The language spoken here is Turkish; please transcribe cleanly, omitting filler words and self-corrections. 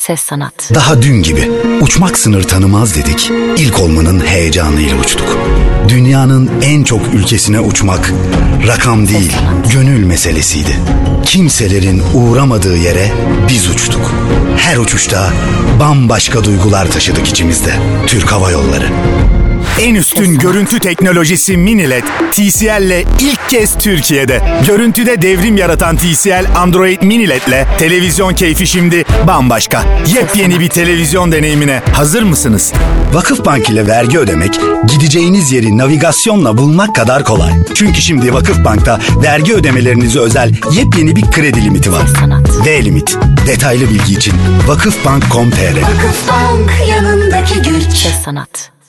Ses sanat. Daha dün gibi uçmak sınır tanımaz dedik, ilk olmanın heyecanıyla uçtuk. Dünyanın en çok ülkesine uçmak rakam değil, gönül meselesiydi. Kimselerin uğramadığı yere biz uçtuk. Her uçuşta bambaşka duygular taşıdık içimizde. Türk Hava Yolları. En üstün görüntü teknolojisi Mini-LED, TCL'le ilk kez Türkiye'de. Görüntüde devrim yaratan TCL Android Mini-LED'le televizyon keyfi şimdi bambaşka. Yepyeni bir televizyon deneyimine hazır mısınız? Vakıfbank ile vergi ödemek, gideceğiniz yeri navigasyonla bulmak kadar kolay. Çünkü şimdi Vakıfbank'ta vergi ödemelerinize özel yepyeni bir kredi limiti var. V-Limit. Detaylı bilgi için vakıfbank.com.tr. Vakıfbank, yanındaki güç. Ses sanat.